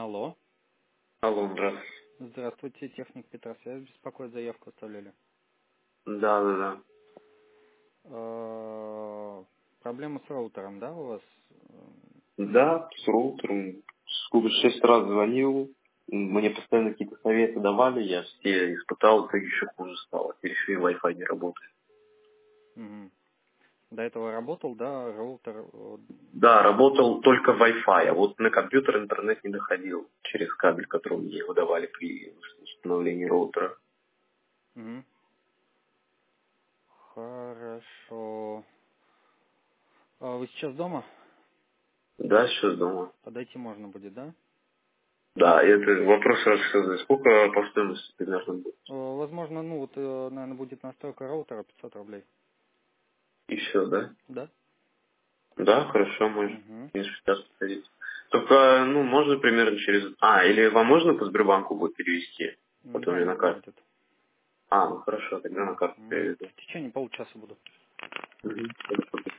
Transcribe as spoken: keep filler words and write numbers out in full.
Алло. Алло, здравствуйте. Здравствуйте, техник Петросвязь беспокоит, заявку оставляли. Да, да, да. Э, Проблема с роутером, да, у вас? Да, с роутером. Сколько шесть раз звонил. Мне постоянно какие-то советы давали, я все испытал, так еще хуже стало. Теперь еще и Wi-Fi не работает. Мгм. До этого работал, да, роутер? э, Да, работал только Wi-Fi, а вот на компьютер интернет не доходил через кабель, который мне выдавали при установлении роутера. Мгм. Хорошо. А вы сейчас дома? Да, сейчас дома. Подойти можно будет, да? Да, это вопрос рассказываю. Сколько по стоимости примерно будет? Э, Возможно, ну вот, наверное, будет настройка роутера пятьсот рублей. Еще, да? Да? Да, хорошо, можно. Угу. Конечно, сейчас сходить. Только, ну, можно примерно через... А, или вам можно по Сбербанку будет перевести? Вот у Да, меня на можно карту. будет. А, ну хорошо, тогда на карту Мгм. переведу. В течение получаса буду. Мгм.